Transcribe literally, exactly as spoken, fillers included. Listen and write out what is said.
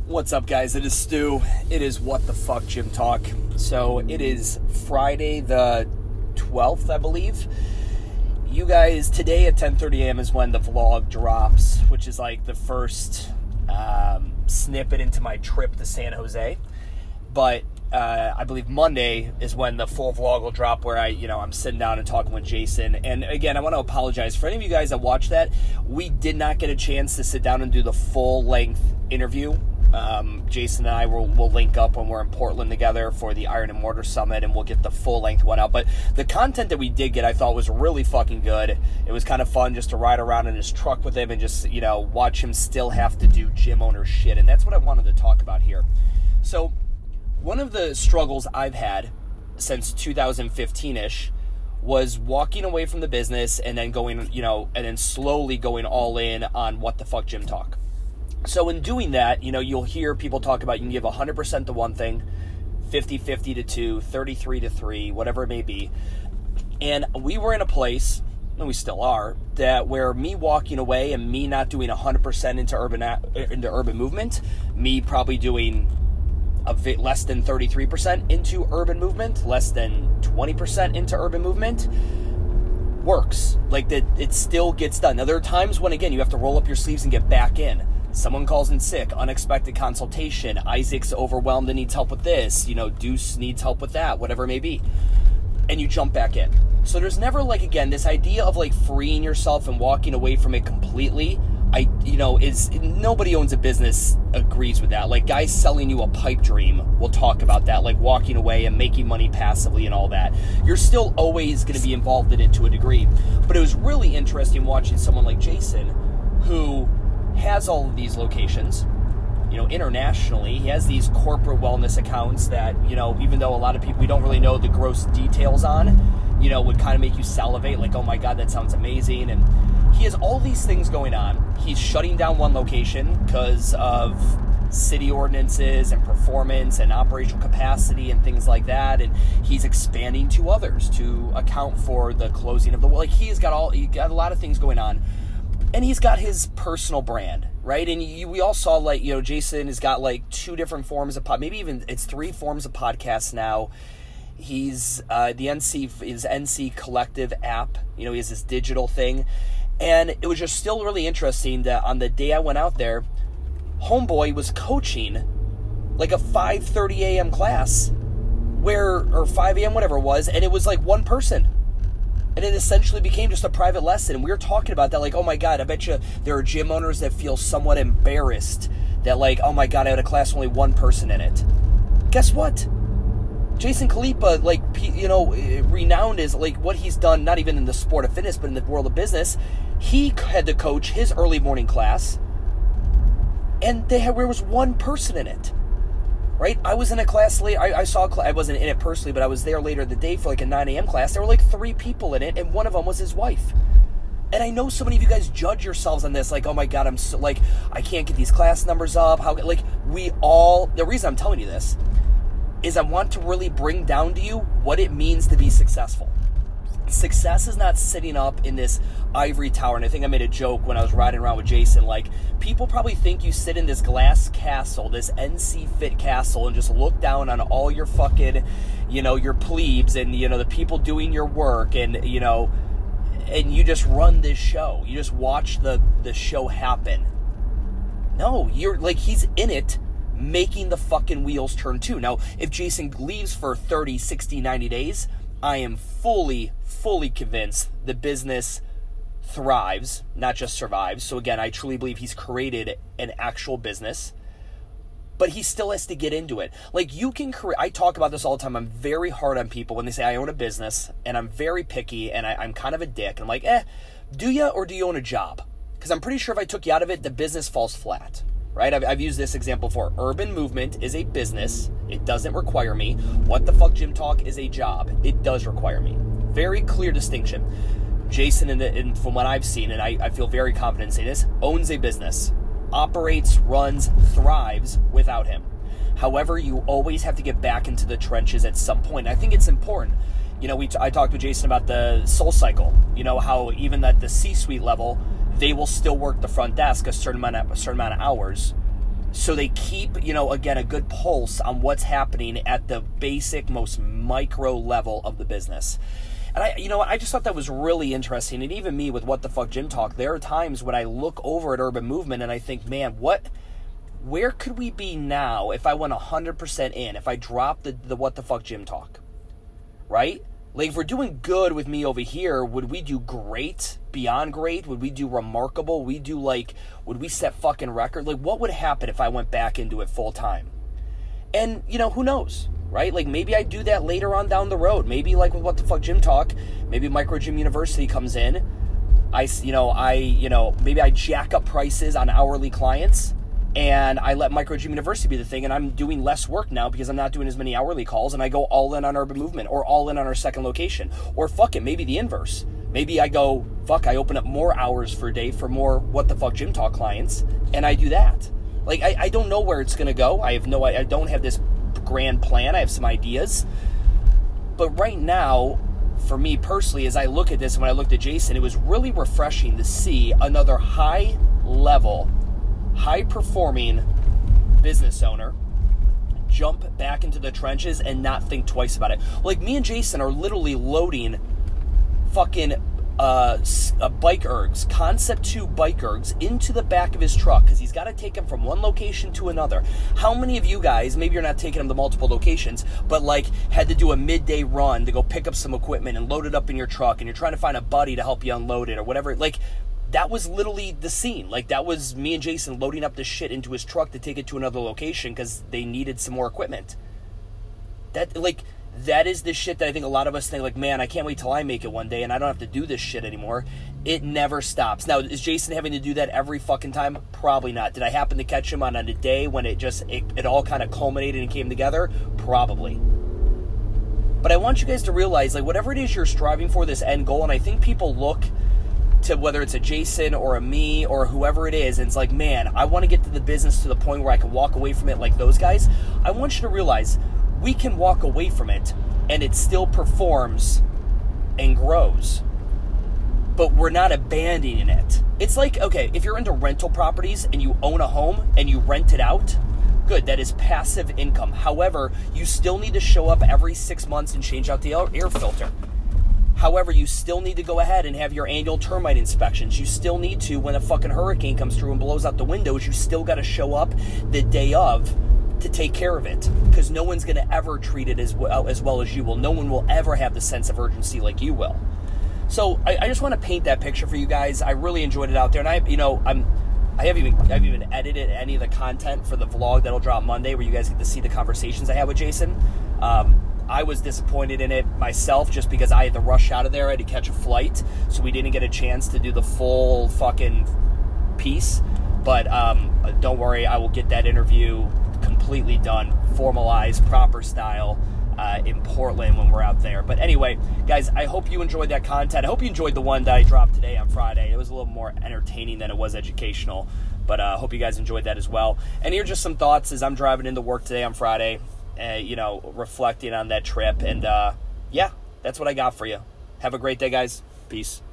What's up, guys? It is Stu. It is What the Fuck Gym Talk. So it is Friday the twelfth, I believe. You guys, today at ten thirty a.m. is when the vlog drops, which is like the first um, snippet into my trip to San Jose. But uh, I believe Monday is when the full vlog will drop, where I, you know, I'm sitting down and talking with Jason. And again, I want to apologize for any of you guys that watched that. We did not get a chance to sit down and do the full length interview. Um, Jason and I will, will link up when we're in Portland together for the Iron and Mortar Summit, and we'll get the full-length one out. But the content that we did get, I thought, was really fucking good. It was kind of fun just to ride around in his truck with him and just, you know, watch him still have to do gym owner shit. And that's what I wanted to talk about here. So one of the struggles I've had since two thousand fifteen-ish was walking away from the business and then going, you know, and then slowly going all in on What the Fuck Gym Talk. So in doing that, you know, you'll hear people talk about you can give one hundred percent to one thing, fifty-fifty to two, thirty-three to three, whatever it may be. And we were in a place, and we still are, that where me walking away and me not doing one hundred percent into urban into urban movement, me probably doing a bit less than thirty-three percent into urban movement, less than twenty percent into urban movement, works. Like, that, it still gets done. Now, there are times when, again, you have to roll up your sleeves and get back in. Someone calls in sick, unexpected consultation, Isaac's overwhelmed and needs help with this, you know, Deuce needs help with that, whatever it may be. And you jump back in. So there's never, like, again, this idea of, like, freeing yourself and walking away from it completely, I, you know, is, nobody owns a business agrees with that. Like, guys selling you a pipe dream will talk about that, like walking away and making money passively and all that. You're still always going to be involved in it to a degree. But it was really interesting watching someone like Jason, who has all of these locations, you know, internationally. He has these corporate wellness accounts that, you know, even though a lot of people, we don't really know the gross details on, you know, would kind of make you salivate, like, oh my God, that sounds amazing. And he has all these things going on. He's shutting down one location because of city ordinances and performance and operational capacity and things like that. And he's expanding to others to account for the closing of the, like, he's got all, he got a lot of things going on. And he's got his personal brand, right? And you, we all saw, like, you know, Jason has got, like, two different forms of pod, maybe even it's three forms of podcasts now. He's, uh, the N C, his N C Collective app, you know, he has this digital thing. And it was just still really interesting that on the day I went out there, Homeboy was coaching, like, a five thirty a.m. class, where, or five a.m., whatever it was, and it was, like, one person. And it essentially became just a private lesson. We were talking about that, like, oh my God, I bet you there are gym owners that feel somewhat embarrassed that, like, oh my God, I had a class with only one person in it. Guess what? Jason Khalipa, like, you know, renowned as, like, what he's done, not even in the sport of fitness, but in the world of business. He had to coach his early morning class, and they had, there was one person in it. Right? I was in a class late. I, I saw a class. I wasn't in it personally, but I was there later in the day for like a nine a.m. class. There were like three people in it, and one of them was his wife. And I know so many of you guys judge yourselves on this, like, oh my God, I'm so, like, I can't get these class numbers up. How, like, we all, the reason I'm telling you this is I want to really bring down to you what it means to be successful. Success is not sitting up in this ivory tower. And I think I made a joke when I was riding around with Jason, like, people probably think you sit in this glass castle, this N C Fit castle, and just look down on all your fucking, you know, your plebes and, you know, the people doing your work, and, you know, and you just run this show. You just watch the, the show happen. No, you're, like, he's in it making the fucking wheels turn too. Now, if Jason leaves for thirty, sixty, ninety days, I am fully, fully convinced the business thrives, not just survives. So again, I truly believe he's created an actual business, but he still has to get into it. Like, you can create, I talk about this all the time. I'm very hard on people when they say I own a business, and I'm very picky, and I, I'm kind of a dick. And I'm like, eh, do you, or do you own a job? Because I'm pretty sure if I took you out of it, the business falls flat. Right? I've, I've used this example before. Urban Movement is a business. It doesn't require me. What the Fuck Gym Talk is a job. It does require me. Very clear distinction. Jason, in the, in, from what I've seen, and I, I feel very confident in saying this, owns a business. Operates, runs, thrives without him. However, you always have to get back into the trenches at some point. And I think it's important. You know, we t- I talked with Jason about the Soul Cycle. You know, how even at the C-suite level, they will still work the front desk a certain amount of, a certain amount of hours So they keep, you know, again, a good pulse on what's happening at the basic, most micro level of the business. And I, you know what, I just thought that was really interesting. And even me with What the Fuck Gym Talk, there are times when I look over at Urban Movement and I think, man, what, where could we be now if I went one hundred percent in, if I dropped the, the What the Fuck Gym Talk, right? Like, if we're doing good with me over here, would we do great, beyond great? Would we do remarkable? We do, like, would we set fucking record? Like, what would happen if I went back into it full time? And, you know, who knows, right? Like, maybe I do that later on down the road. Maybe, like, with What the Fuck Gym Talk, maybe Micro Gym University comes in. I, you know, I, you know, maybe I jack up prices on hourly clients, and I let Micro Gym University be the thing, and I'm doing less work now because I'm not doing as many hourly calls, and I go all in on Urban Movement, or all in on our second location. Or fuck it, maybe the inverse. Maybe I go, fuck, I open up more hours for a day for more What the Fuck Gym Talk clients, and I do that. Like, I, I don't know where it's going to go. I have no, I, I don't have this grand plan. I have some ideas. But right now, for me personally, as I look at this, and when I looked at Jason, it was really refreshing to see another high level, high-performing business owner jump back into the trenches and not think twice about it. Like, me and Jason are literally loading fucking uh, uh, bike ergs, Concept two bike ergs, into the back of his truck because he's got to take them from one location to another. How many of you guys, maybe you're not taking them to multiple locations, but like had to do a midday run to go pick up some equipment and load it up in your truck, and you're trying to find a buddy to help you unload it or whatever? Like, that was literally the scene. Like, that was me and Jason loading up this shit into his truck to take it to another location because they needed some more equipment. That, like, that is the shit that I think a lot of us think, like, man, I can't wait till I make it one day and I don't have to do this shit anymore. It never stops. Now, is Jason having to do that every fucking time? Probably not. Did I happen to catch him on a day when it just, it, it all kind of culminated and came together? Probably. But I want you guys to realize, like, whatever it is you're striving for, this end goal, and I think people look to whether it's a Jason or a me or whoever it is, and it's like, man, I want to get to the business to the point where I can walk away from it like those guys. I want you to realize we can walk away from it and it still performs and grows, but we're not abandoning it. It's like, okay, if you're into rental properties and you own a home and you rent it out, good, that is passive income. However, you still need to show up every six months and change out the air filter. However, you still need to go ahead and have your annual termite inspections. You still need to, when a fucking hurricane comes through and blows out the windows, you still got to show up the day of to take care of it. Because no one's going to ever treat it as well, as well as you will. No one will ever have the sense of urgency like you will. So I, I just want to paint that picture for you guys. I really enjoyed it out there. And I, you know, I'm, I haven't even, I've even edited any of the content for the vlog that'll drop Monday where you guys get to see the conversations I had with Jason. Um, I was disappointed in it myself just because I had to rush out of there. I had to catch a flight, so we didn't get a chance to do the full fucking piece. But um, don't worry, I will get that interview completely done, formalized, proper style, uh, in Portland when we're out there. But anyway, guys, I hope you enjoyed that content. I hope you enjoyed the one that I dropped today on Friday. It was a little more entertaining than it was educational. But I uh, hope you guys enjoyed that as well. And here are just some thoughts as I'm driving into work today on Friday. Uh, you know, reflecting on that trip. And, uh, yeah, that's what I got for you. Have a great day, guys. Peace.